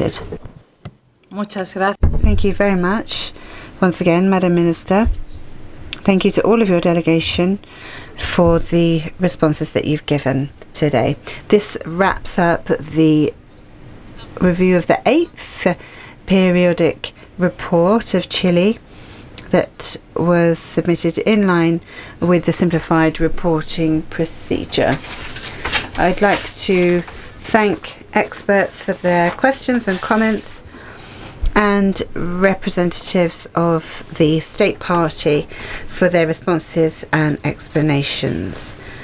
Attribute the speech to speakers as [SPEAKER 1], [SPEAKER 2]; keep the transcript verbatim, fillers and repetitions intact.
[SPEAKER 1] implemented.
[SPEAKER 2] Muchas gracias.
[SPEAKER 1] Thank you very much once again, Madam Minister. Thank you to all of your delegation for the responses that you've given today. This wraps up the review of the eighth periodic report of Chile that was submitted in line with the simplified reporting procedure. I'd like to thank experts for their questions and comments, and representatives of the State Party for their responses and explanations.